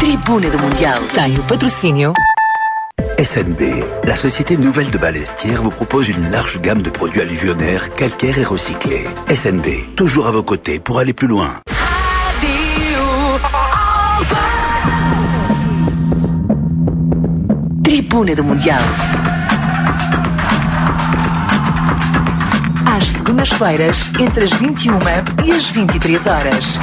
Tribuna do Mundial tem o patrocínio SNB, la société nouvelle de Balestière vous propose une large gamme de produits alluvionnaires, calcaires et recyclés. SNB, toujours à vos côtés pour aller plus loin. Tribuna do Mundial. Às segundas-feiras, entre as 21 e as 23 horas.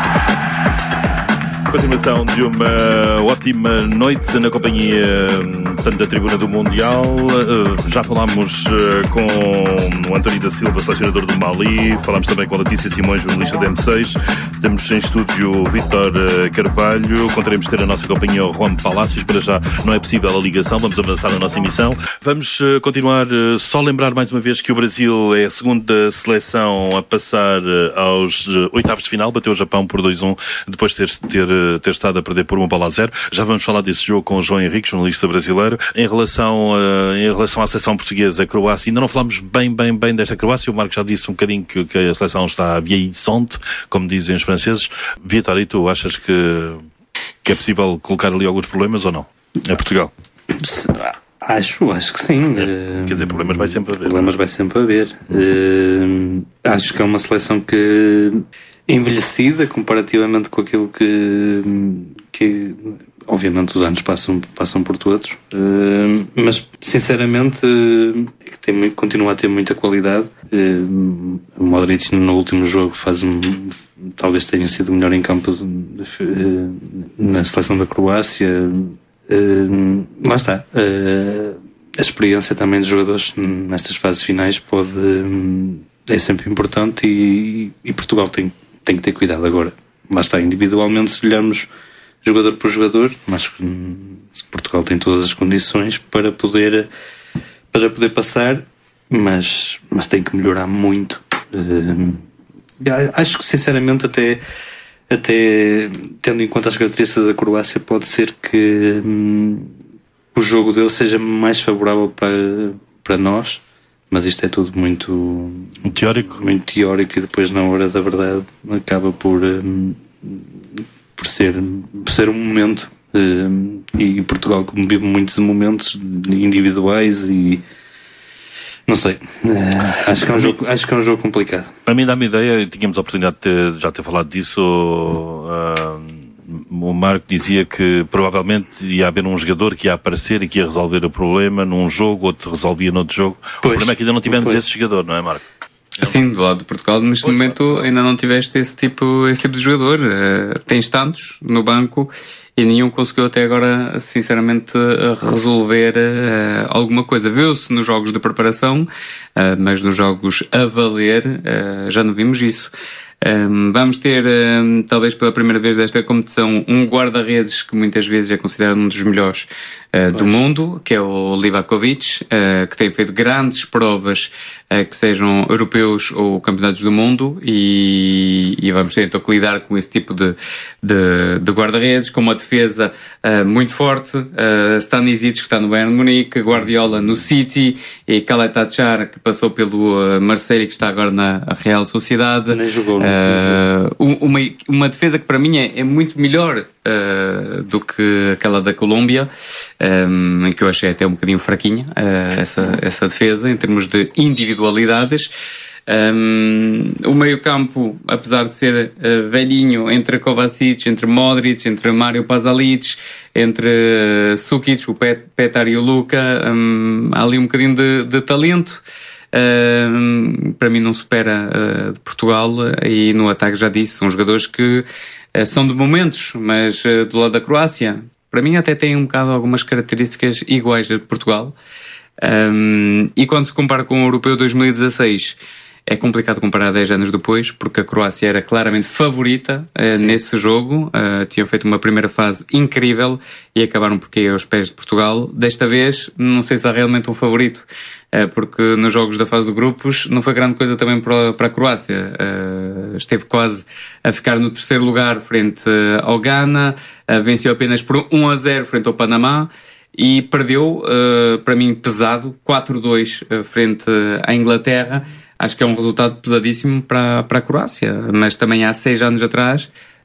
Continuação de uma ótima noite na companhia da Tribuna do Mundial. Já falámos com o António da Silva, selecionador do Mali. Falámos também com a Letícia Simões, jornalista da M6. Temos em estúdio o Vítor Carvalho. Contaremos ter a nossa companhia o Juan Palácios. Para já não é possível a ligação. Vamos avançar na nossa emissão. Vamos continuar. Só lembrar mais uma vez que o Brasil é a segunda seleção a passar aos oitavos de final. Bateu o Japão por 2-1 depois de ter estado a perder por 1-0. Já vamos falar desse jogo com o João Henrique, jornalista brasileiro. Em relação à seleção portuguesa, a Croácia, ainda não falámos bem desta Croácia. O Marco já disse um bocadinho que a seleção está vieillissante, como dizem os franceses. Vítor, e tu achas que é possível colocar ali alguns problemas ou não? É Portugal? Acho que sim. Quer dizer, problemas vai sempre haver. Acho que é uma seleção que envelhecida comparativamente com aquilo que obviamente os anos passam por todos, mas sinceramente continua a ter muita qualidade. O Modric no último jogo talvez tenha sido o melhor em campo na seleção da Croácia. Lá está. A experiência também dos jogadores nestas fases finais é sempre importante e Portugal tem que ter cuidado agora. Lá está, individualmente, se olharmos jogador por jogador, mas Portugal tem todas as condições para poder passar, mas tem que melhorar muito. Acho que sinceramente até tendo em conta as características da Croácia, pode ser que o jogo dele seja mais favorável para nós, mas isto é tudo muito teórico e depois na hora da verdade acaba por ser um momento, e Portugal, como vive muitos momentos individuais, e não sei, acho que é um jogo complicado. A mim dá-me ideia, e tínhamos a oportunidade de já ter falado disso. O Marco dizia que provavelmente ia haver um jogador que ia aparecer e que ia resolver o problema num jogo, outro resolvia noutro jogo. O problema é que ainda não tivemos esse jogador, não é, Marco? Sim, do lado de Portugal neste momento ainda não tiveste esse tipo de jogador. Tens tantos no banco e nenhum conseguiu até agora sinceramente resolver alguma coisa. Viu-se nos jogos de preparação, mas nos jogos a valer já não vimos isso. Vamos ter, talvez pela primeira vez desta competição, um guarda-redes que muitas vezes é considerado um dos melhores do mundo, que é o Livakovic, que tem feito grandes provas, que sejam europeus ou campeonatos do mundo, e vamos ter então que lidar com esse tipo de guarda-redes, com uma defesa muito forte. Stanisic, que está no Bayern Munique, Guardiola no City, e Kaletatchar, que passou pelo Marseille e que está agora na Real Sociedade. Nem jogou. Uma defesa que para mim é muito melhor do que aquela da Colômbia, em que eu achei até um bocadinho fraquinha essa defesa em termos de individualidades. O meio campo, apesar de ser velhinho, entre Kovacic, entre Modric, entre Mário Pasalic, entre Sukic, o Petar e o Luka, há ali um bocadinho de talento. Para mim não supera de Portugal, e no ataque já disse, são jogadores que são de momentos, mas do lado da Croácia, para mim até tem um bocado algumas características iguais a de Portugal. E quando se compara com o Europeu 2016, é complicado comparar 10 anos depois, porque a Croácia era claramente favorita nesse jogo. Tinham feito uma primeira fase incrível e acabaram por cair aos pés de Portugal. Desta vez, não sei se há realmente um favorito, porque nos jogos da fase de grupos não foi grande coisa também para a Croácia. Esteve quase a ficar no terceiro lugar frente ao Ghana, venceu apenas por 1-0 frente ao Panamá, e perdeu, para mim, pesado, 4-2 frente à Inglaterra. Acho que é um resultado pesadíssimo para a Croácia, mas também há 6 anos atrás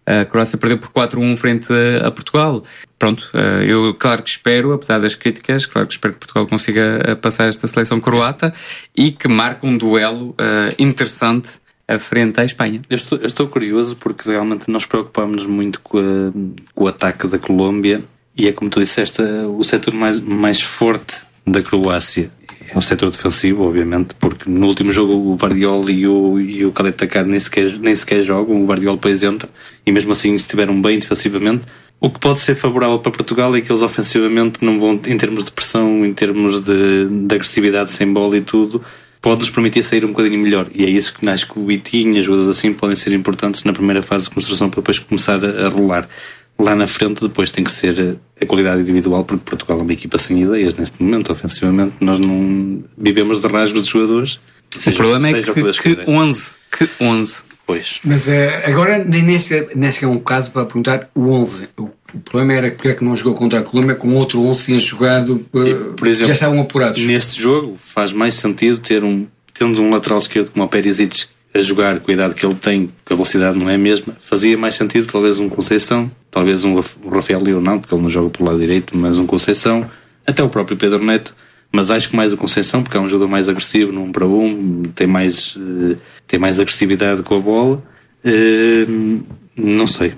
A Croácia perdeu por 4-1 frente a Portugal. Pronto, eu claro que espero, apesar das críticas, claro que espero que Portugal consiga passar esta seleção croata e que marque um duelo interessante frente à Espanha. Eu estou curioso porque realmente nós preocupámos-nos muito com o ataque da Colômbia e é como tu disseste, o setor mais forte da Croácia é o setor defensivo, obviamente, porque no último jogo o Vardiol e o Khaled Takar nem sequer jogam, o Vardiol depois entra e mesmo assim estiveram bem defensivamente. O que pode ser favorável para Portugal é que eles ofensivamente não vão, em termos de pressão, em termos de agressividade sem bola e tudo, pode-nos permitir sair um bocadinho melhor. E é isso que acho que o Vitinho, jogadores assim, podem ser importantes na primeira fase de construção para depois começar a rolar. Lá na frente depois tem que ser a qualidade individual, porque Portugal é uma equipa sem ideias neste momento, ofensivamente. Nós não vivemos de rasgos de jogadores. O problema é que 11. Pois. Mas agora nem sequer é um caso para perguntar o 11. O problema era porque é que não jogou contra a Colômbia com outro 11 tinha jogado, por exemplo, já estavam apurados. Neste jogo faz mais sentido tendo um lateral esquerdo como o Perisic a jogar com a idade que ele tem, que a velocidade não é a mesma, fazia mais sentido talvez um Conceição, talvez um Rafael Leão não, porque ele não joga pelo lado direito, mas um Conceição, até o próprio Pedro Neto. Mas acho que mais o Conceição, porque é um jogador mais agressivo no 1 para 1, tem mais agressividade com a bola. Não sei.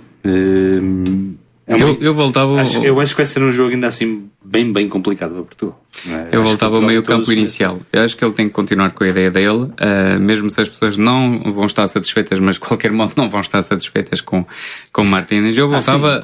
Eu voltava. Eu acho que vai ser um jogo ainda assim bem complicado para Portugal. Eu voltava ao meio campo inicial. Eu acho que ele tem que continuar com a ideia dele, mesmo se as pessoas não vão estar satisfeitas, mas de qualquer modo não vão estar satisfeitas com Martínez. Eu voltava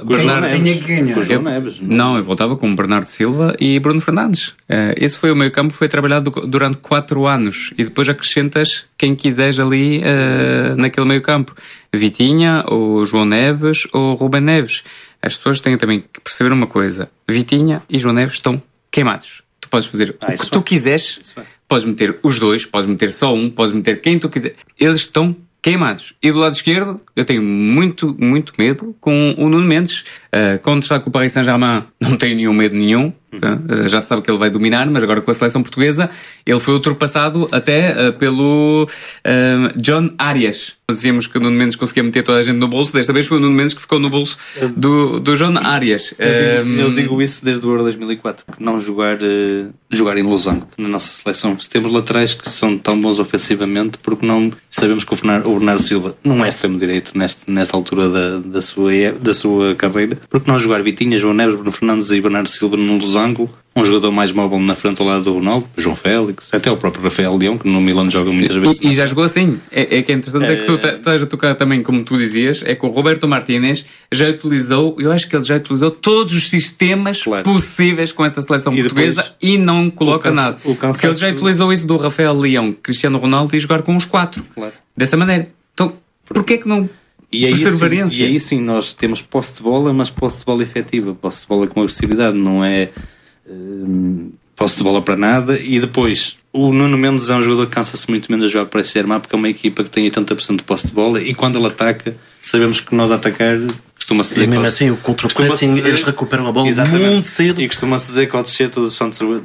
eu voltava com Bernardo Silva e Bruno Fernandes. Esse foi o meio campo, foi trabalhado durante 4 anos e depois acrescentas quem quiseres ali naquele meio campo. Vitinha, ou João Neves, ou Rubem Neves. As pessoas têm também que perceber uma coisa: Vitinha e João Neves estão queimados. Tu podes fazer o que tu quiseres, podes meter os dois, podes meter só um, podes meter quem tu quiser. Eles estão queimados. E do lado esquerdo, eu tenho muito medo com o Nuno Mendes. Quando está com o Paris Saint-Germain, não tenho nenhum. Já sabe que ele vai dominar, mas agora com a seleção portuguesa, ele foi ultrapassado até pelo John Arias. Dizíamos que o Nuno Mendes conseguia meter toda a gente no bolso, desta vez foi o Nuno Mendes que ficou no bolso do John Arias. Eu digo isso desde o Euro 2004, porque não jogar em losango na nossa seleção. Se temos laterais que são tão bons ofensivamente, porque não sabemos que o Bernardo Silva não é extremo direito nesta altura da sua carreira, porque não jogar Vitinha, João Neves, Bruno Fernandes e Bernardo Silva num losango, um jogador mais móvel na frente ao lado do Ronaldo, João Félix, até o próprio Rafael Leão, que no Milan joga muitas vezes. E já jogou assim. É que é interessante, é que tu estás a tocar também, como tu dizias, é que o Roberto Martínez já utilizou, eu acho que ele já utilizou todos os sistemas possíveis com esta seleção portuguesa e não coloca nada. Porque ele já utilizou isso do Rafael Leão, Cristiano Ronaldo e jogar com os 4. Dessa maneira. Então, porquê que não... E aí sim nós temos posse de bola, mas posse de bola efetiva, posse de bola com agressividade, não é posse de bola para nada. E depois o Nuno Mendes é um jogador que cansa-se muito menos a jogar para esse Saint-Germain, porque é uma equipa que tem 80% de posse de bola e quando ele ataca, sabemos que nós atacar costuma-se dizer... E mesmo assim, o contra-pressing, eles recuperam a bola muito cedo. E costuma-se dizer que ao descer todos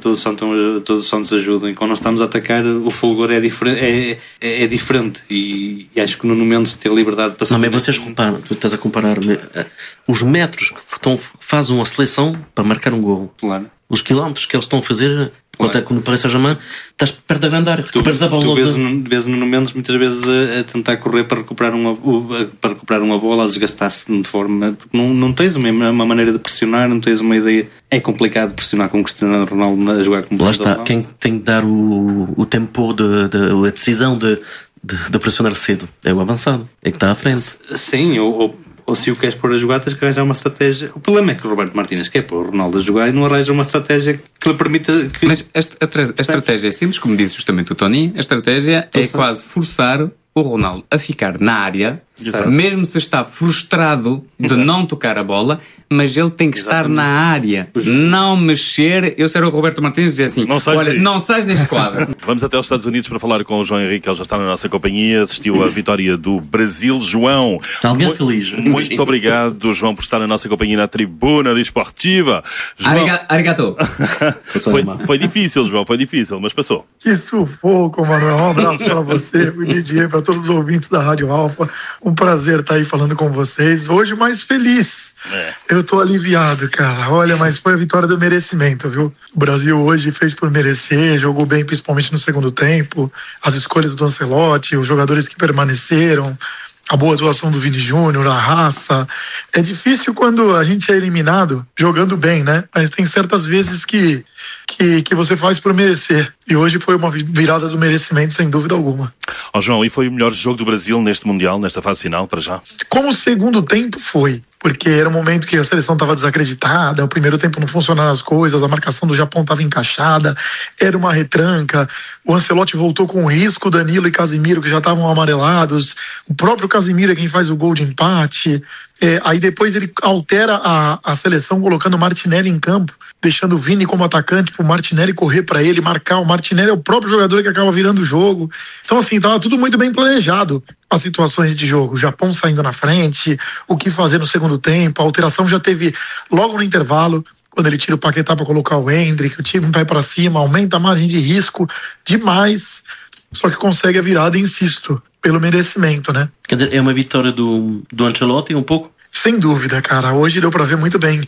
os Santos ajudam, e quando nós estamos a atacar o fulgor é diferente e acho que no momento de ter liberdade para... Não, mas vocês reparam, tu estás a comparar os metros que fazem a seleção para marcar um gol. Claro. Os quilómetros que eles estão a fazer, quando parece a Jamã, estás perto da grande área. Tu vês no Mendes muitas vezes a tentar correr para recuperar uma bola, a desgastar-se de forma... Porque não tens uma maneira de pressionar, não tens uma ideia... É complicado pressionar com o Cristiano Ronaldo a jogar com o... Lá está, quem tem de dar o tempo, a decisão de pressionar cedo é o avançado, é que está à frente. Sim, ou se o queres pôr a jogar, tens que arranjar uma estratégia. O problema é que o Roberto Martínez quer pôr o Ronaldo a jogar e não arranja uma estratégia que lhe permita... Mas a estratégia é simples, como disse justamente o Tony, a estratégia é quase forçar o Ronaldo a ficar na área, mesmo se está frustrado de não tocar a bola, mas ele tem que estar na área, não mexer. Eu sei o Roberto Martínez dizer assim: não sais deste quadro. Vamos até aos Estados Unidos para falar com o João Henrique, ele já está na nossa companhia, assistiu à vitória do Brasil. João, está alguém feliz? Muito obrigado, João, por estar na nossa companhia na tribuna desportiva. Arigato. Foi difícil, João, foi difícil, mas passou. Que sufoco, Manuel. Um abraço para você, para o DJ, para todos os ouvintes da Rádio Alfa. Um Um prazer estar aí falando com vocês. Hoje mais feliz. Eu tô aliviado, cara. Olha, mas foi a vitória do merecimento, viu? O Brasil hoje fez por merecer, jogou bem principalmente no segundo tempo. As escolhas do Ancelotti, os jogadores que permaneceram, a boa atuação do Vini Júnior, a raça. É difícil quando a gente é eliminado jogando bem, né? Mas tem certas vezes que você faz por merecer. E hoje foi uma virada do merecimento, sem dúvida alguma. João, e foi o melhor jogo do Brasil neste Mundial, nesta fase final, para já? Como o segundo tempo foi, porque era um momento que a seleção estava desacreditada, o primeiro tempo não funcionaram as coisas, a marcação do Japão estava encaixada, era uma retranca, o Ancelotti voltou com risco, Danilo e Casemiro que já estavam amarelados, o próprio Casemiro é quem faz o gol de empate. Aí depois ele altera a seleção colocando o Martinelli em campo, deixando o Vini como atacante para o Martinelli correr para ele, marcar. O Martinelli é o próprio jogador que acaba virando o jogo. Então assim, estava tudo muito bem planejado, as situações de jogo, o Japão saindo na frente, o que fazer no segundo tempo, a alteração já teve logo no intervalo, quando ele tira o Paquetá para colocar o Endrick, o time vai para cima, aumenta a margem de risco demais, só que consegue a virada, insisto, pelo merecimento, né? Quer dizer, é uma vitória do Ancelotti um pouco? Sem dúvida, cara. Hoje deu para ver muito bem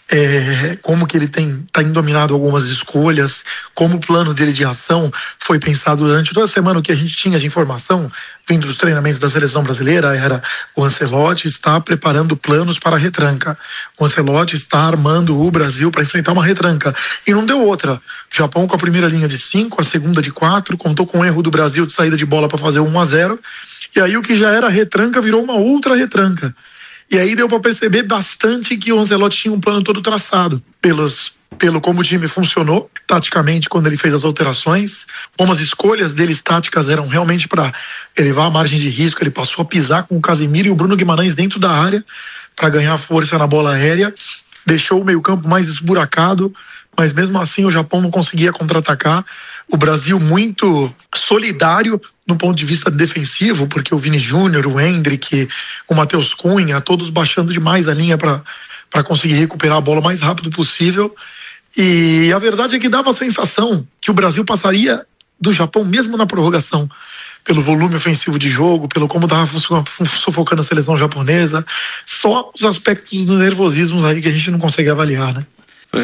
como que ele tá dominado algumas escolhas, como o plano dele de ação foi pensado durante toda a semana. O que a gente tinha de informação vindo dos treinamentos da seleção brasileira era: o Ancelotti está preparando planos para a retranca, o Ancelotti está armando o Brasil para enfrentar uma retranca, e não deu outra. O Japão com a primeira linha de 5, a segunda de 4, contou com o erro do Brasil de saída de bola para fazer 1-0, e aí o que já era retranca virou uma outra retranca. E aí deu para perceber bastante que o Ancelotti tinha um plano todo traçado pelo como o time funcionou taticamente quando ele fez as alterações, como as escolhas deles táticas eram realmente para elevar a margem de risco. Ele passou a pisar com o Casemiro e o Bruno Guimarães dentro da área para ganhar força na bola aérea, deixou o meio-campo mais esburacado, mas mesmo assim o Japão não conseguia contra-atacar. O Brasil muito solidário no ponto de vista defensivo, porque o Vini Júnior, o Endrick, o Matheus Cunha, todos baixando demais a linha para conseguir recuperar a bola o mais rápido possível. E a verdade é que dava a sensação que o Brasil passaria do Japão mesmo na prorrogação, pelo volume ofensivo de jogo, pelo como estava sufocando a seleção japonesa. Só os aspectos do nervosismo aí que a gente não consegue avaliar, né?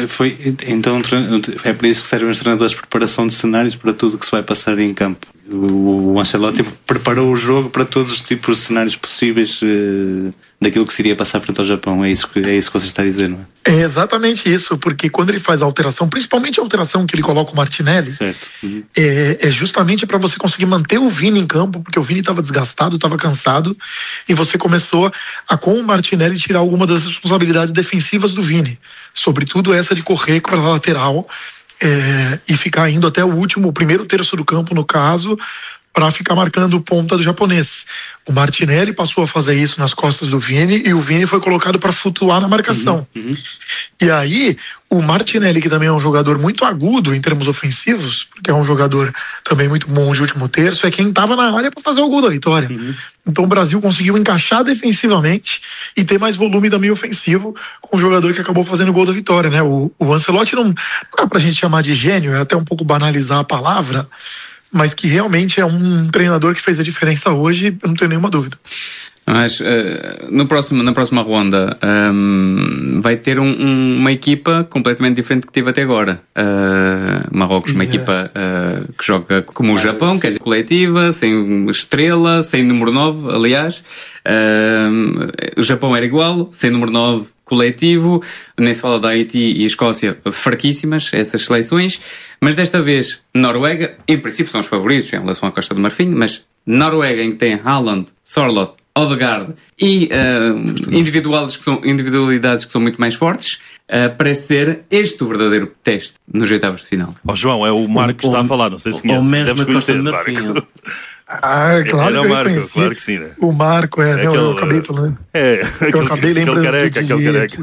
Então é por isso que servem os treinadores de preparação de cenários para tudo o que se vai passar em campo. O Ancelotti preparou o jogo para todos os tipos de cenários possíveis daquilo que se iria passar frente ao Japão. É isso que você está a dizer, não é? É exatamente isso, porque quando ele faz a alteração, principalmente a alteração que ele coloca o Martinelli, certo. É justamente para você conseguir manter o Vini em campo, porque o Vini estava desgastado, estava cansado, e você começou a, com o Martinelli, tirar alguma das responsabilidades defensivas do Vini, sobretudo essa de correr para a lateral, e ficar indo até o primeiro terço do campo, no caso, para ficar marcando o ponta do japonês. O Martinelli passou a fazer isso nas costas do Vini, e o Vini foi colocado para flutuar na marcação. E aí o Martinelli, que também é um jogador muito agudo em termos ofensivos, porque é um jogador também muito bom de último terço, é quem estava na área para fazer o gol da vitória. Então o Brasil conseguiu encaixar defensivamente e ter mais volume também ofensivo com o jogador que acabou fazendo o gol da vitória, né? O Ancelotti não dá pra gente chamar de gênio, é até um pouco banalizar a palavra, mas que realmente é um treinador que fez a diferença hoje, eu não tenho nenhuma dúvida. Mas na próxima ronda vai ter uma equipa completamente diferente do que tive até agora. Marrocos, uma equipa que joga como o Japão, quer dizer, coletiva, sem estrela, sem número 9, aliás. O Japão era igual, sem número 9, coletivo. Nem se fala da Haiti e Escócia, fraquíssimas essas seleções, mas desta vez Noruega, em princípio são os favoritos em relação à Costa do Marfim, mas Noruega, em que tem Haaland, Sorloth, Odegaard e individualidades que são muito mais fortes, parece ser este o verdadeiro teste nos oitavos de final. João, é o Marco que está a falar, não sei se conhece. Deves conhecer, Marco. Claro era que o Marco, conheci. Claro que sim, né? O Marco, eu acabei falando. Eu acabei lembrando aquele careca.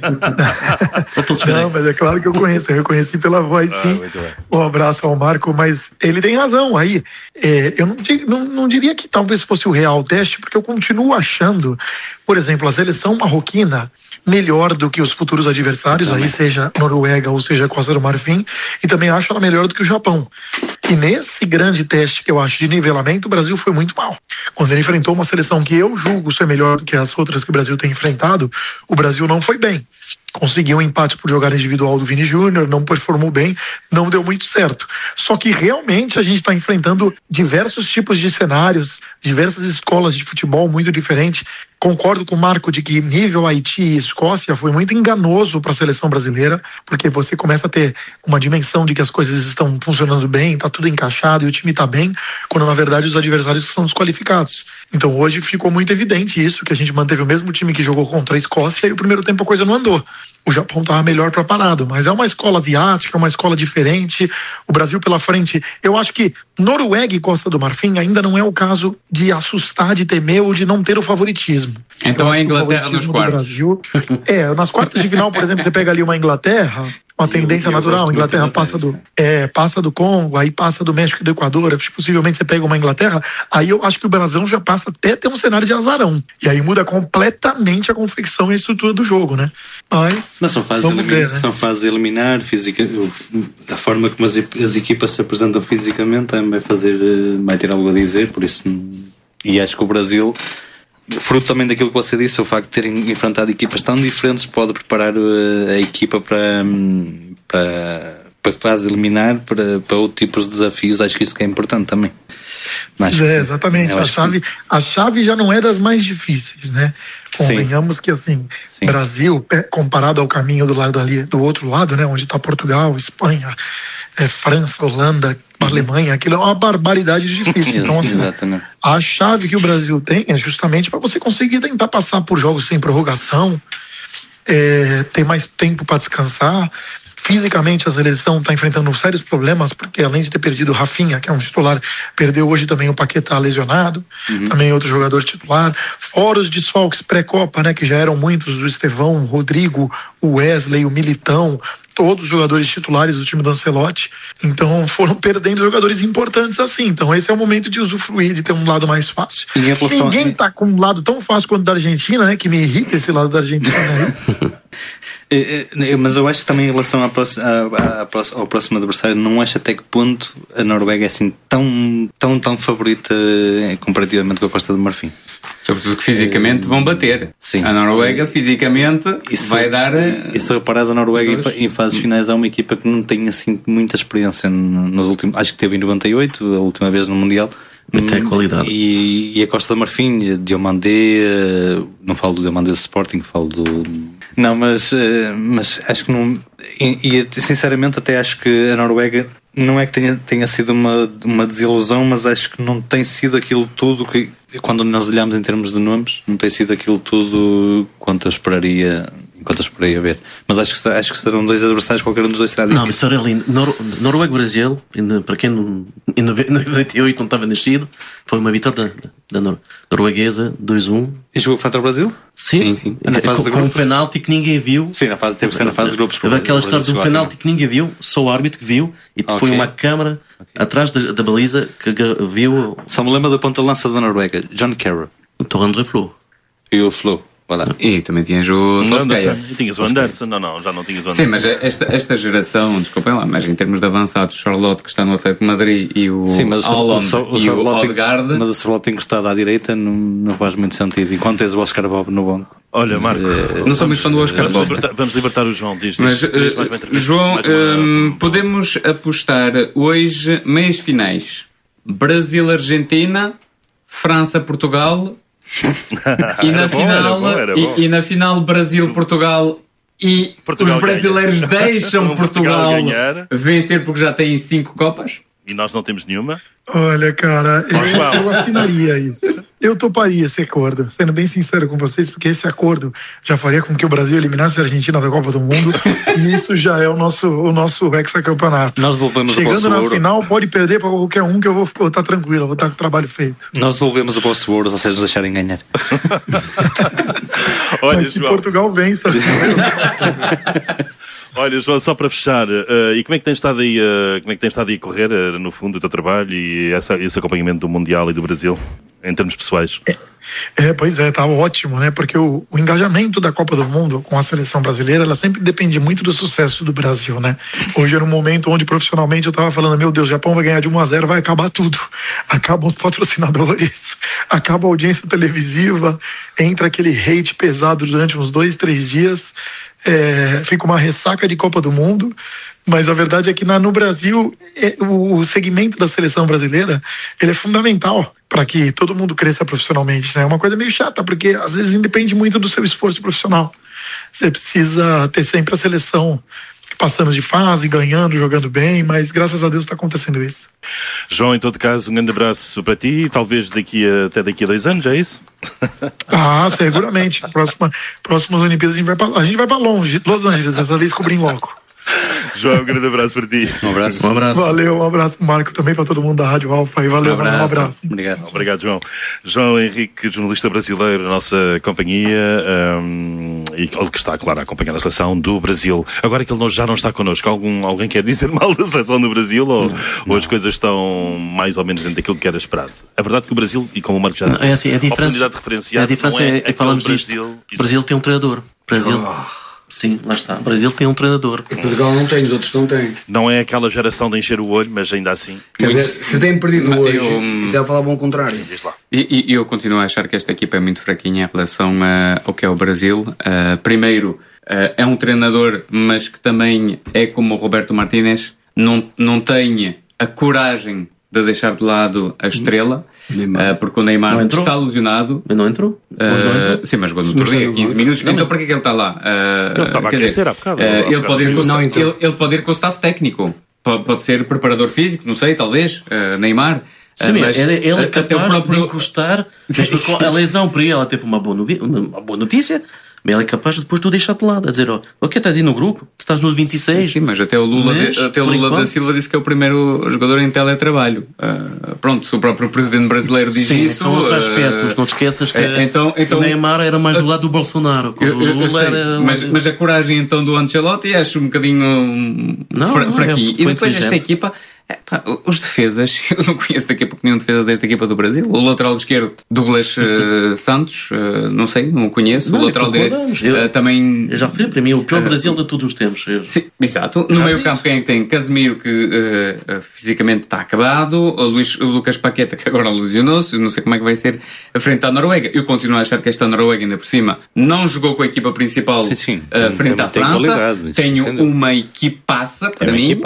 Não, mas é claro que eu reconheci pela voz, sim. Um abraço ao Marco, mas ele tem razão aí. Eu não diria que talvez fosse o real teste, porque eu continuo achando, por exemplo, a seleção marroquina melhor do que os futuros adversários, aí seja Noruega ou seja Costa do Marfim, e também acho ela melhor do que o Japão. E nesse grande teste que eu acho de nivelamento, o Brasil foi muito mal. Quando ele enfrentou uma seleção que eu julgo ser melhor do que as outras que o Brasil tem enfrentado, o Brasil não foi bem. Conseguiu um empate por jogar individual do Vini Júnior, não performou bem, não deu muito certo. Só que realmente a gente está enfrentando diversos tipos de cenários, diversas escolas de futebol muito diferentes. Concordo com o Marco de que nível Haiti e Escócia foi muito enganoso para a seleção brasileira, porque você começa a ter uma dimensão de que as coisas estão funcionando bem, está tudo encaixado e o time está bem, quando na verdade os adversários são desqualificados. Então hoje ficou muito evidente isso, que a gente manteve o mesmo time que jogou contra a Escócia e o primeiro tempo a coisa não andou. O Japão estava melhor preparado, mas é uma escola asiática, é uma escola diferente. O Brasil pela frente, eu acho que Noruega e Costa do Marfim ainda não é o caso de assustar, de temer ou de não ter o favoritismo. Então a Inglaterra nos quartos. Brasil, nas quartas de final, por exemplo, você pega ali uma Inglaterra, uma tendência natural, a Inglaterra passa do Congo, aí passa do México e do Equador, possivelmente você pega uma Inglaterra, aí eu acho que o Brasil já passa até a ter um cenário de azarão, e aí muda completamente a confecção e a estrutura do jogo, né? Mas são fases eliminar, a forma como as equipas se apresentam fisicamente também vai ter algo a dizer, por isso, e acho que o Brasil, fruto também daquilo que você disse, o facto de terem enfrentado equipas tão diferentes pode preparar a equipa para fase eliminar, para outros tipos de desafios. Acho que isso que é importante também. Exatamente, a chave já não é das mais difíceis, né? Convenhamos que assim, sim. Brasil, comparado ao caminho do lado ali, do outro lado, né, onde está Portugal, Espanha, França, Holanda, Alemanha, aquilo é uma barbaridade difícil. Então, assim, a chave que o Brasil tem é justamente para você conseguir tentar passar por jogos sem prorrogação, ter mais tempo para descansar. Fisicamente a seleção está enfrentando sérios problemas, porque além de ter perdido o Rafinha, que é um titular, perdeu hoje também o Paquetá lesionado, também outro jogador titular, fora os desfalques pré-copa, né, que já eram muitos, o Estevão, o Rodrigo, o Wesley, o Militão, todos os jogadores titulares do time do Ancelotti. Então foram perdendo jogadores importantes assim. Então esse é o momento de usufruir, de ter um lado mais fácil. Ninguém tá com um lado tão fácil quanto o da Argentina, né, que me irrita esse lado da Argentina aí. Mas eu acho que também em relação ao próximo adversário, não acho até que ponto a Noruega é assim tão favorita comparativamente com a Costa do Marfim. Sobretudo que fisicamente vão bater. Sim. A Noruega fisicamente vai dar. E se reparares, a Noruega em fases finais é uma equipa que não tem assim muita experiência nos últimos. Acho que teve em 98, a última vez no Mundial. Tem qualidade. E a Costa do Marfim, Diomandé, não falo do Diomandé do Sporting, falo do. Não, mas acho que não. E sinceramente até acho que a Noruega não é que tenha sido uma desilusão, mas acho que não tem sido aquilo tudo que, quando nós olhamos em termos de nomes, não tem sido aquilo tudo quanto eu esperaria ver. Mas acho que serão dois adversários, qualquer um dos dois será difícil. Não, isso era lindo. Noruega-Brasil, para quem em 98 não estava nascido, foi uma vitória da norueguesa, 2-1. E jogou contra o Brasil? Sim. Com um penalti que ninguém viu. Sim, teve que ser na fase de grupos. Aquela história de um penalti que ninguém viu, só o árbitro que viu, e foi uma câmara atrás da baliza que viu. Só me lembro da ponta-lança da Noruega, John Carroll. O Torrandre Flo. E o Flo. Voilà. E também tinhas o Solskjaer. Tinhas o Anderson, já não tinhas o Anderson. Sim, mas esta geração, desculpem lá, mas em termos de avançados, Charlotte, que está no Atlético de Madrid, e o Haaland e o Odegaard. Mas o Charlotte encostado à direita não faz muito sentido, enquanto tens o Oscar Bob no banco. Olha, Marco, não sou muito fã do Oscar Bob. Vamos libertar o João. João, podemos apostar hoje meias finais: Brasil-Argentina, França-Portugal. E na final Brasil-Portugal e Portugal os brasileiros deixam Portugal vencer porque já têm 5 Copas e nós não temos nenhuma. Olha, cara, eu assinaria isso. Eu toparia esse acordo, sendo bem sincero com vocês, porque esse acordo já faria com que o Brasil eliminasse a Argentina da Copa do Mundo e isso já é o nosso hexacampeonato. Nós devolvemos Chegando o vosso na ouro. Final, pode perder para qualquer um que eu vou estar tranquilo, eu vou estar com o trabalho feito. Nós devolvemos o vosso ouro, vocês nos deixarem ganhar. Olha, mas que João. Portugal vença assim. Olha, João, só para fechar, e como é que tens estado aí, a correr, no fundo, o teu trabalho e esse acompanhamento do Mundial e do Brasil, em termos pessoais? Pois é, tá ótimo, né? Porque o engajamento da Copa do Mundo com a seleção brasileira, ela sempre depende muito do sucesso do Brasil, né? Hoje era um momento onde profissionalmente eu tava falando, meu Deus, o Japão vai ganhar de 1-0, vai acabar tudo. Acabam os patrocinadores, acaba a audiência televisiva, entra aquele hate pesado durante uns 2-3 dias, fica uma ressaca de Copa do Mundo. Mas a verdade é que no Brasil, o segmento da seleção brasileira, ele é fundamental para que todo mundo cresça profissionalmente, né? É uma coisa meio chata, porque às vezes independe muito do seu esforço profissional. Você precisa ter sempre a seleção passando de fase, ganhando, jogando bem, mas graças a Deus está acontecendo isso. João, em todo caso, um grande abraço para ti, talvez até daqui a 2 anos, é isso? Seguramente. Próximas Olimpíadas a gente vai para longe, Los Angeles, dessa vez cobrir em loco. João, um grande abraço para ti. Um abraço. Valeu, um abraço pro Marco também, para todo mundo da Rádio Alfa. E valeu, um abraço. Obrigado, João. João Henrique, jornalista brasileiro, nossa companhia, e que está, claro, a acompanhar a seleção do Brasil. Agora que ele já não está connosco, alguém quer dizer mal da seleção do Brasil ou as coisas estão mais ou menos dentro daquilo que era esperado? A verdade é que o Brasil, e como o Marco já disse, a oportunidade de referenciar, a diferença é falamos Brasil. O Brasil tem um treinador. Sim, lá está. O Brasil tem um treinador. Portugal não tem, os outros não têm. Não é aquela geração de encher o olho, mas ainda assim. Quer dizer, se tem perdido hoje, já falavam ao contrário. E eu continuo a achar que esta equipa é muito fraquinha em relação ao que é o Brasil. Primeiro, é um treinador, mas que também é como o Roberto Martínez, não tem a coragem de deixar de lado a estrela. Porque o Neymar está lesionado. Mas não entrou? Sim, mas jogou no outro dia, 15 minutos. Então para que ele está lá? Ele estava a aquecer há bocado. Ele pode ir com o staff técnico. Pode ser preparador físico, não sei, talvez. Neymar. Sim, mas ele é capaz de encostar. A lesão para ele, ela teve uma boa notícia. Mas ele é capaz de depois tu deixar de lado, a dizer, ok, estás aí no grupo, tu estás no 26. Sim, mas até o Lula da Silva disse que é o primeiro jogador em teletrabalho. Pronto, se o próprio presidente brasileiro diz isso... São outros aspectos, não te esqueças que o Neymar era mais do lado do Bolsonaro. Mas a coragem então do Ancelotti acho um bocadinho fraquinho. E depois esta equipa... os defesas, eu não conheço daqui a pouco nenhum defesa desta equipa do Brasil. O lateral esquerdo, Douglas Santos, não sei, não o conheço. O lateral direito também. Eu já referi, para mim, o pior Brasil de todos os tempos. Sim, exato. No meio campo, quem é que tem? Casemiro, que fisicamente está acabado. O Lucas Paqueta, que agora lesionou-se. Não sei como é que vai ser a frente à Noruega. Eu continuo a achar que esta Noruega, ainda por cima, não jogou com a equipa principal frente à França. Tem uma equipaça para mim.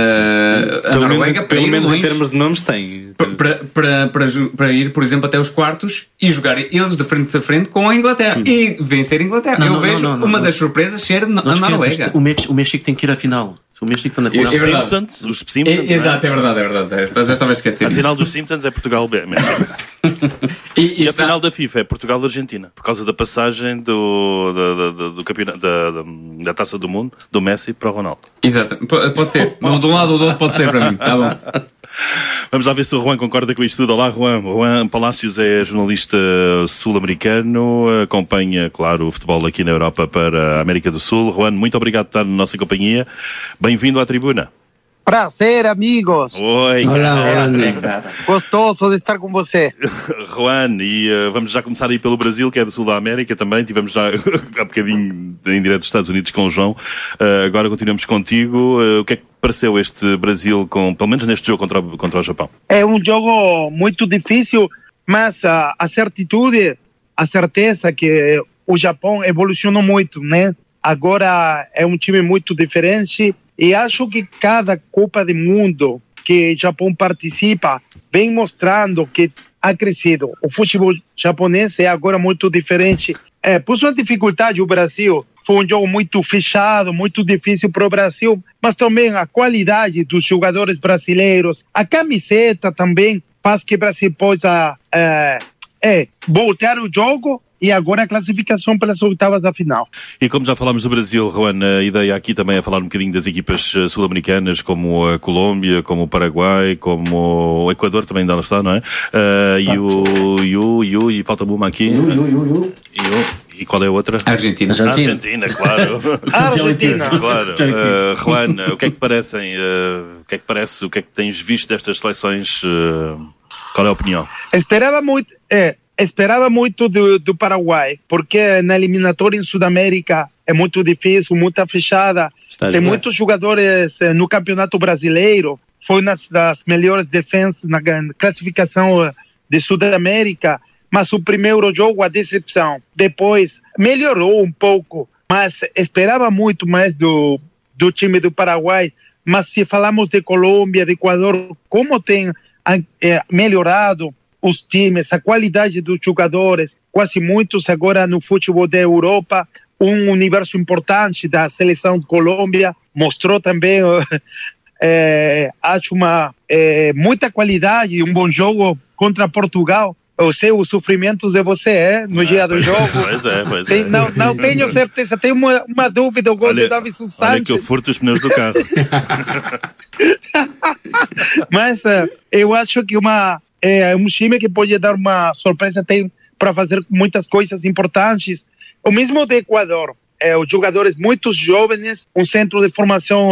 Pelo menos em termos de nomes tem. Para ir, por exemplo, até os quartos e jogar eles de frente a frente com a Inglaterra e vencer a Inglaterra. Eu vejo uma das surpresas ser a Noruega. O México tem que ir à final. O México está na final. Os Simpsons. Exato, é verdade. Já estava a esquecer. A final dos Simpsons é Portugal-México. E a final da FIFA é Portugal-Argentina, por causa da passagem do campeonato da Taça do Mundo, do Messi para o Ronaldo. Exato, pode ser. De um lado ou do outro pode ser para mim. Tá bom. Vamos lá ver se o Juan concorda com isto tudo. Olá, Juan. Juan Palácios é jornalista sul-americano, acompanha, claro, o futebol aqui na Europa para a América do Sul. Juan, muito obrigado por estar na nossa companhia. Bem-vindo à tribuna. Prazer, amigos. Oi. Olá. Gostoso de estar com você. Juan, e vamos já começar aí pelo Brasil, que é do sul da América também. Tivemos já há bocadinho em direto dos Estados Unidos com o João. Agora continuamos contigo. O que é que pareceu este Brasil, pelo menos neste jogo contra o Japão? É um jogo muito difícil, mas a certitude, a certeza que o Japão evolucionou muito, né? Agora é um time muito diferente. E acho que cada Copa do Mundo que o Japão participa vem mostrando que ha crescido. O futebol japonês é agora muito diferente. Por sua dificuldade, o Brasil foi um jogo muito fechado, muito difícil para o Brasil, mas também a qualidade dos jogadores brasileiros, a camiseta também faz que o Brasil possa voltar o jogo. E agora a classificação pelas oitavas da final. E como já falámos do Brasil, Juan, a ideia aqui também é falar um bocadinho das equipas sul-americanas, como a Colômbia, como o Paraguai, como o Equador também ainda lá está, não é? E falta-me uma aqui. E qual é a outra? Argentina, claro. Argentina. Claro. Juan, o que é que parecem? O que é que tens visto destas seleções? Qual é a opinião? Esperava muito... esperava muito do Paraguai, porque na eliminatória em Sudamérica é muito difícil, muito fechada. Tem muitos jogadores no Campeonato Brasileiro, foi uma das melhores defesas na classificação de Sudamérica, mas o primeiro jogo, a decepção. Depois melhorou um pouco, mas esperava muito mais do time do Paraguai. Mas se falamos de Colômbia, de Equador, como tem melhorado os times, a qualidade dos jogadores, quase muitos agora no futebol da Europa, um universo importante da seleção de Colômbia, mostrou também, acho muita qualidade, um bom jogo contra Portugal. Eu sei os sofrimentos de você, no dia do jogo. Pois é. Não tenho certeza, tenho uma dúvida, o gol de Davinson Sánchez. Olha que eu furto os pneus do carro. Mas eu acho que um time que pode dar uma surpresa, tem para fazer muitas coisas importantes. O mesmo do Equador, os jogadores muito jovens, um centro de formação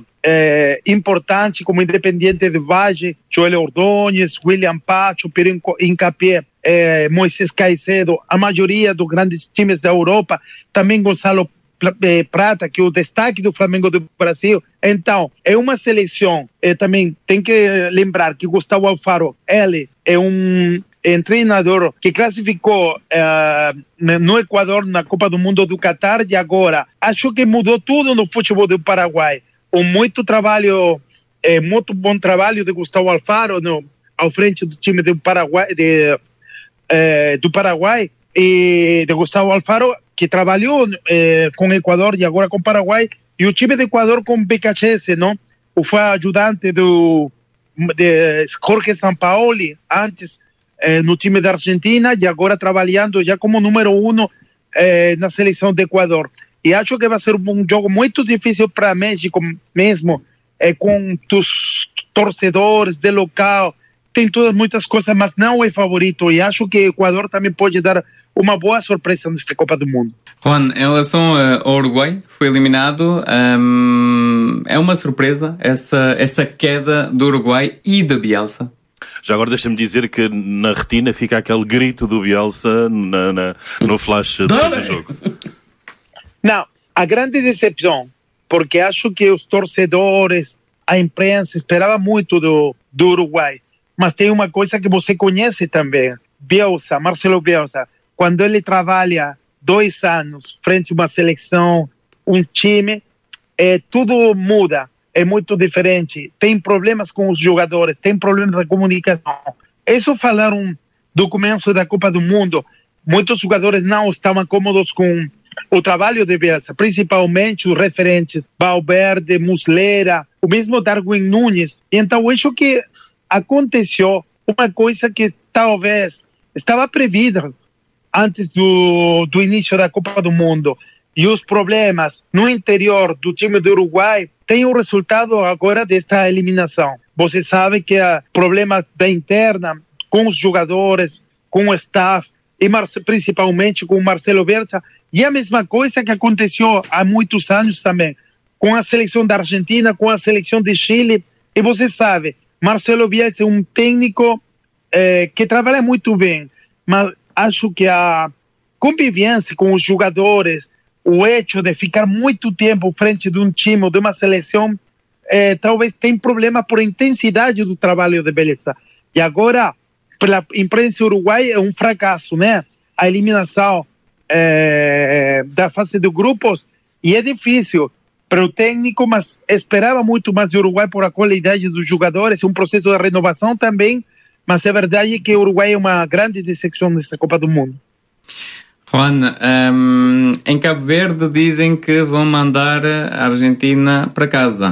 importante, como Independiente de Valle, Joel Ordóñez, William Pacho, Pierre Hincapié, Moisés Caicedo, a maioria dos grandes times da Europa, também Gonçalo Prata, que é o destaque do Flamengo do Brasil. Então, é uma seleção, também tem que lembrar que Gustavo Alfaro, ele é um treinador que classificou no Equador na Copa do Mundo do Catar, e agora acho que mudou tudo no futebol do Paraguai. Muito bom trabalho de Gustavo Alfaro ao frente do time do Paraguai, do Paraguai, e de Gustavo Alfaro, que trabalhou com o Equador e agora com o Paraguai, e o time do Equador com Becachese, não? Foi ajudante de Jorge Sampaoli, antes no time da Argentina, e agora trabalhando já como número 1 na seleção do Equador. E acho que vai ser um jogo muito difícil para México mesmo, com os torcedores de local, tem todas muitas coisas, mas não é favorito, e acho que o Equador também pode dar uma boa surpresa nesta Copa do Mundo. Juan, em relação ao Uruguai, foi eliminado, é uma surpresa essa queda do Uruguai e da Bielsa? Já agora deixa-me dizer que na retina fica aquele grito do Bielsa no flash do jogo. Não, a grande decepção, porque acho que os torcedores, a imprensa esperava muito do Uruguai, mas tem uma coisa que você conhece também, Bielsa, Marcelo Bielsa, quando ele trabalha 2 anos frente a uma seleção, um time, tudo muda, é muito diferente, tem problemas com os jogadores, tem problemas de comunicação. Isso falaram do começo da Copa do Mundo, muitos jogadores não estavam cômodos com o trabalho de Bielsa, principalmente os referentes Valverde, Muslera, o mesmo Darwin Núñez. Então, acho que aconteceu uma coisa que talvez estava prevista antes do início da Copa do Mundo. E os problemas no interior do time do Uruguai têm o resultado agora desta eliminação. Você sabe que há problemas da interna com os jogadores, com o staff, e principalmente com o Marcelo Bielsa. E a mesma coisa que aconteceu há muitos anos também, com a seleção da Argentina, com a seleção de Chile. E você sabe, Marcelo Bielsa é um técnico que trabalha muito bem, mas acho que a convivência com os jogadores, o hecho de ficar muito tempo frente de um time ou de uma seleção, talvez tem problema por intensidade do trabalho de Bielsa. E agora, pela imprensa uruguaia, é um fracasso, né? A eliminação da fase de grupos, e é difícil para o técnico, mas esperava muito mais do Uruguai por a qualidade dos jogadores, um processo de renovação também, mas é verdade que o Uruguai é uma grande decepção nesta Copa do Mundo. Juan, em Cabo Verde dizem que vão mandar a Argentina para casa.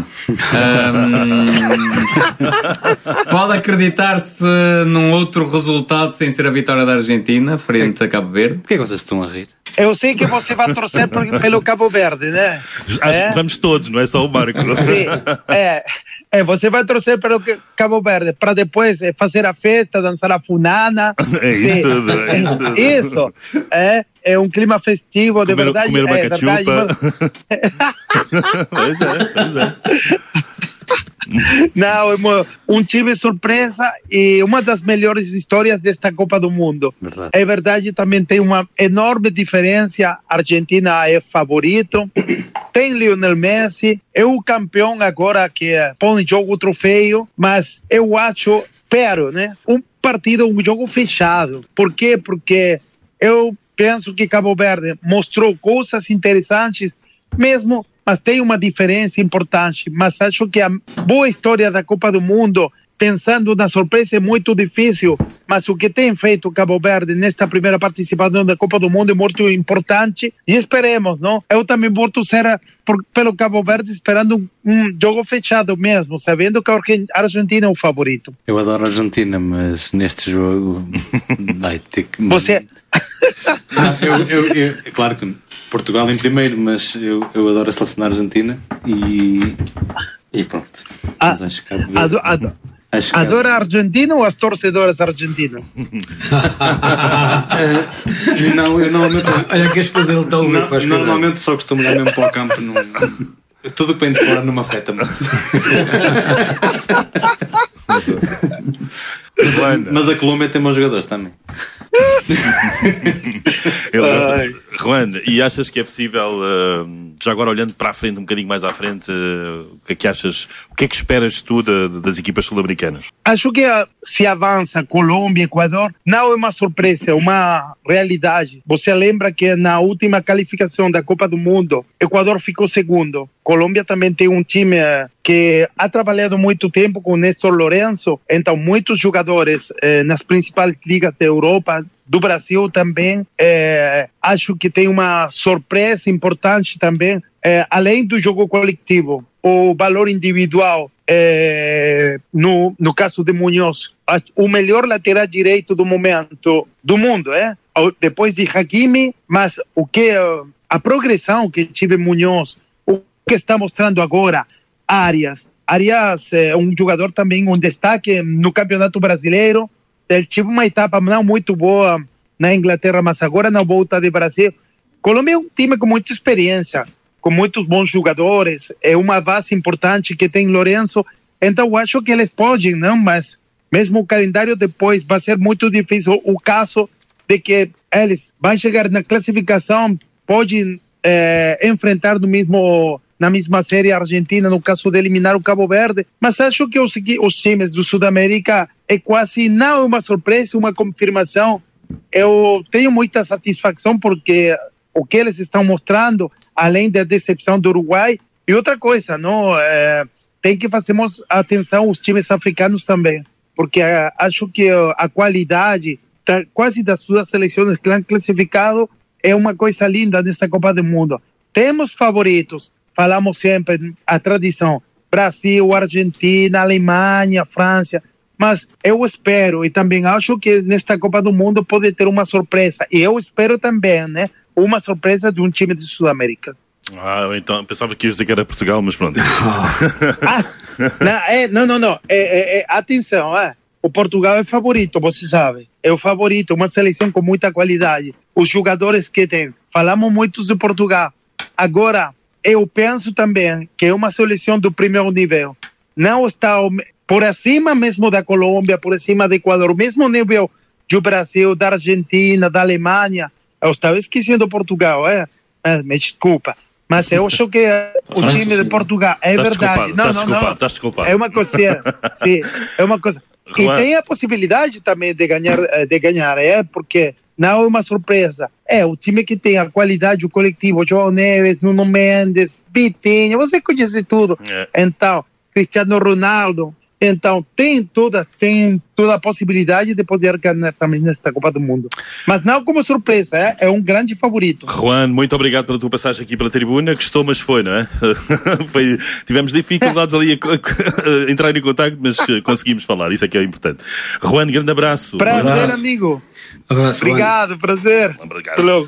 Pode acreditar-se num outro resultado sem ser a vitória da Argentina frente a Cabo Verde? Por que vocês estão a rir? Eu sei que você vai torcer pelo Cabo Verde, né? Acho que vamos todos, não é só o Marco. Sim, você vai torcer pelo Cabo Verde para depois fazer a festa, dançar a funana. É isso tudo. Isso. É um clima festivo, de verdade. Comer uma cachupa. Verdade, Pois é. Não, é um time surpresa e uma das melhores histórias desta Copa do Mundo. Verdade. É verdade, também tem uma enorme diferença. A Argentina é favorito, tem Lionel Messi, é o campeão agora que põe em jogo o troféu, mas eu acho, né? Um jogo fechado. Por quê? Porque eu penso que Cabo Verde mostrou coisas interessantes mesmo, mas tem uma diferença importante. Mas acho que a boa história da Copa do Mundo, pensando na surpresa, é muito difícil, mas o que tem feito Cabo Verde nesta primeira participação da Copa do Mundo é muito importante e esperemos, não? Eu também vou torcer pelo Cabo Verde, esperando um jogo fechado mesmo, sabendo que a Argentina é o favorito. Eu adoro a Argentina, mas neste jogo vai ter que... Você... claro que Portugal em primeiro, mas eu adoro a seleção da Argentina e pronto. Mas acho que adora a Argentina ou as torcedoras argentinas? Não, eu normalmente... Olha que as coisas dele estão bem, faz normalmente só costumo olhar mesmo para o campo. Tudo que vem de fora não me afeta muito. Mas a Colômbia tem bons jogadores também. Juan, e achas que é possível, já agora olhando para a frente, um bocadinho mais à frente, o que é que achas, o que é que esperas tu das equipas sul-americanas? Acho que se avança Colômbia, Equador, não é uma surpresa, é uma realidade. Você lembra que na última qualificação da Copa do Mundo, Equador ficou segundo. Colômbia também tem um time que ha trabalhado muito tempo com Néstor Lourenço, então muitos jogadores nas principais ligas da Europa, do Brasil também. Acho que tem uma surpresa importante também, além do jogo coletivo, o valor individual. No caso de Muñoz, o melhor lateral direito do momento do mundo, depois de Hakimi, mas a progressão que tive Muñoz, o que está mostrando agora, Arias é um jogador também, um destaque no Campeonato Brasileiro. Ele tive uma etapa não muito boa na Inglaterra, mas agora na volta do Brasil. Colômbia é um time com muita experiência, com muitos bons jogadores, é uma base importante que tem Lourenço, então eu acho que eles podem, não? Mas mesmo o calendário depois vai ser muito difícil. O caso de que eles vão chegar na classificação, podem enfrentar na mesma série a Argentina, no caso de eliminar o Cabo Verde, mas acho que os times do Sudamérica é quase não uma surpresa, uma confirmação. Eu tenho muita satisfação porque o que eles estão mostrando, além da decepção do Uruguai, e outra coisa, não, tem que fazermos atenção aos times africanos também, porque acho que a qualidade quase das duas seleções que han classificado é uma coisa linda nesta Copa do Mundo. Temos favoritos, falamos sempre, a tradição, Brasil, Argentina, Alemanha, França, mas eu espero e também acho que nesta Copa do Mundo pode ter uma surpresa, e eu espero também, né, uma surpresa de um time de Sudamérica. Então pensava que ias dizer que era Portugal, mas pronto. Não. Atenção, o Portugal é favorito, você sabe. É o favorito, uma seleção com muita qualidade. Os jogadores que tem, falamos muito de Portugal. Agora, eu penso também que é uma seleção do primeiro nível. Não está por acima mesmo da Colômbia, por acima do Equador, mesmo nível do Brasil, da Argentina, da Alemanha. Eu estava esquecendo Portugal, me desculpa. Mas eu acho que o time de Portugal é verdade. Não. Estás desculpado. É uma coisa, sim, é uma coisa. E tem a possibilidade também de ganhar, porque não é uma surpresa. É o time que tem a qualidade, o coletivo, João Neves, Nuno Mendes, Vitinha, você conhece tudo. Então, Cristiano Ronaldo. Então, tem toda a possibilidade de poder ganhar também nesta Copa do Mundo. Mas não como surpresa, é um grande favorito. Juan, muito obrigado pela tua passagem aqui pela tribuna. Gostou, mas foi, não é? Tivemos dificuldades ali a entrar em contacto, mas conseguimos falar, isso é que é importante. Juan, grande abraço. Prazer, amigo. Abraço, obrigado, prazer. Obrigado. Até logo.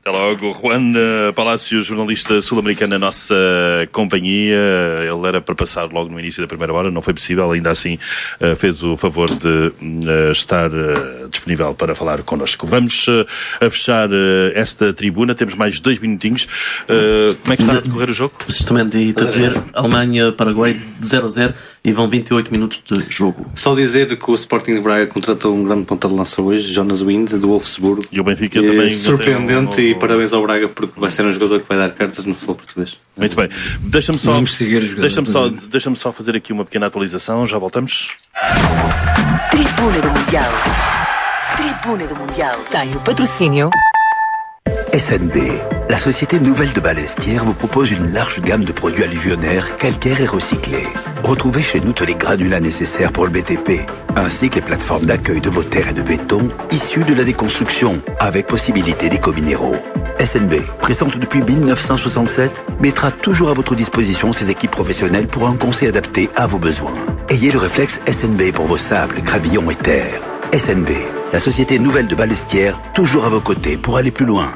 Até logo. Juan Palácio, jornalista sul-americano na nossa companhia. Ele era para passar logo no início da primeira hora, não foi possível, ainda assim fez o favor de estar disponível para falar connosco. Vamos a fechar esta tribuna, temos mais 2 minutinhos. Como é que está a decorrer o jogo? Justamente, e está a dizer Alemanha-Paraguai 0-0 e vão 28 minutos de jogo. Só dizer que o Sporting de Braga contratou um grande ponta de lança hoje, Jonas Wind, do Wolfsburgo. E o Benfica também. Surpreendente e parabéns ao Braga porque vai ser um jogador que vai dar cartas no futebol português. Muito bem. Deixa-me só fazer aqui uma pequena atualização. Já voltamos. Tribuna do Mundial. Tribuna do Mundial. Tem o patrocínio. SNB, la société nouvelle de Balestière vous propose une large gamme de produits alluvionnaires, calcaires et recyclés. Retrouvez chez nous tous les granulats nécessaires pour le BTP, ainsi que les plateformes d'accueil de vos terres et de béton issues de la déconstruction, avec possibilité d'éco-minéraux. SNB, présente depuis 1967, mettra toujours à votre disposition ses équipes professionnelles pour un conseil adapté à vos besoins. Ayez le réflexe SNB pour vos sables, gravillons et terres. SNB, la société nouvelle de Balestière, toujours à vos côtés pour aller plus loin.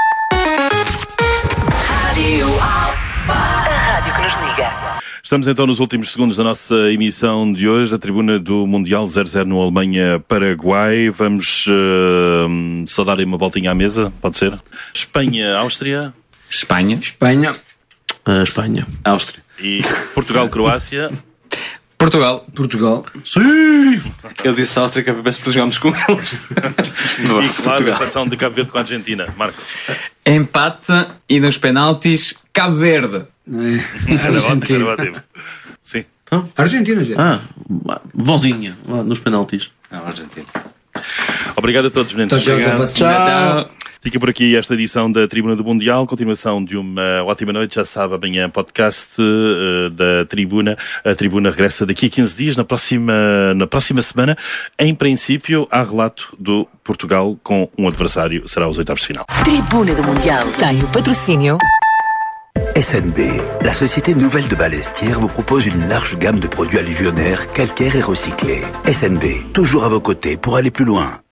A rádio que nos liga. Estamos então nos últimos segundos da nossa emissão de hoje, a tribuna do Mundial 0-0 no Alemanha-Paraguai. Vamos só dar uma voltinha à mesa, pode ser? Espanha-Áustria. Espanha. Espanha. Áustria. E Portugal-Croácia. Portugal. Sim! Eu disse Áustria que é para jogarmos com eles. E claro, a seleção de Cabo Verde com a Argentina. Marco. Empate e nos penaltis, Cabo Verde. Era ótimo. Sim. Argentina, já. Vozinha, nos penaltis. Argentina. Obrigado a todos, meninos. Tchau. Fica por aqui esta edição da Tribuna do Mundial. Continuação de uma ótima noite. Já sabe, amanhã podcast da Tribuna. A Tribuna regressa daqui a 15 dias, na próxima semana. Em princípio, há relato do Portugal com um adversário. Será os oitavos de final. Tribuna do Mundial. Tem o patrocínio. SNB, la société nouvelle de Balestière vous propose une large gamme de produits alluvionnaires, calcaires et recyclés. SNB, toujours à vos côtés pour aller plus loin.